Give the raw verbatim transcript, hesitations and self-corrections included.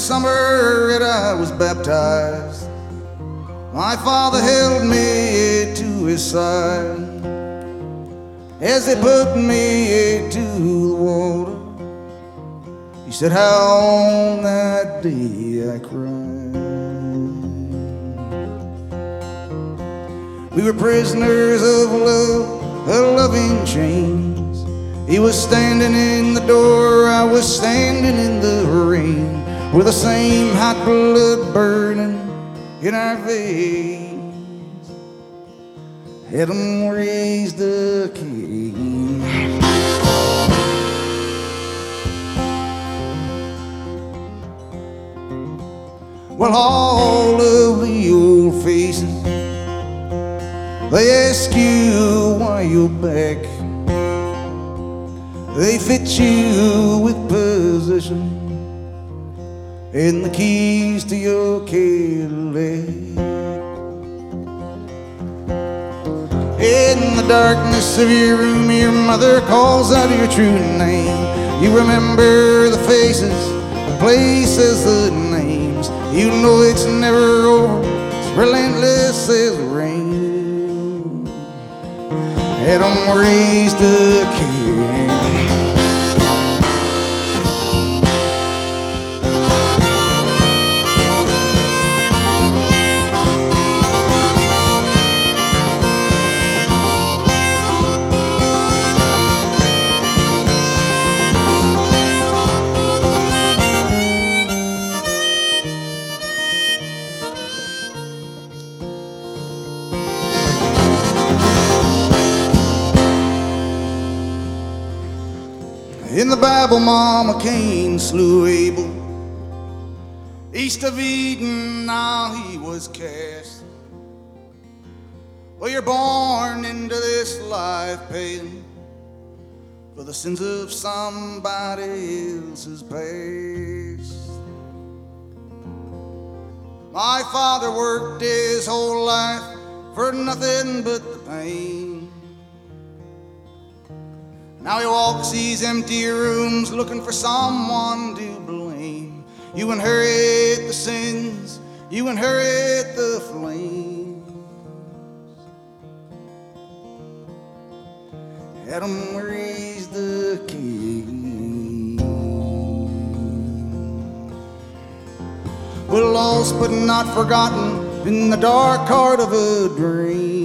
summer that I was baptized, my father held me to his side as they put me to the water. He said, how on that day I cried. We were prisoners of love, a loving chains. He was standing in the door, I was standing in the rain, with the same hot blood burning in our veins. Had 'em raised a king. Well, all of the old faces, they ask you why you're back. They fit you with position and the keys to your Cadillac. In the darkness of your room, your mother calls out your true name. You remember the faces, the places, the names. You know it's never over, it's relentless as rain. Had 'em raised a king. In the Bible, Mama Cain slew Abel. East of Eden, now he was cast. Well, you're born into this life paying for the sins of somebody else's past. My father worked his whole life for nothing but the pain. Now he walks these empty rooms looking for someone to blame. You inherit the sins, you inherit the flames. Had 'em raise the king. We're lost but not forgotten in the dark heart of a dream.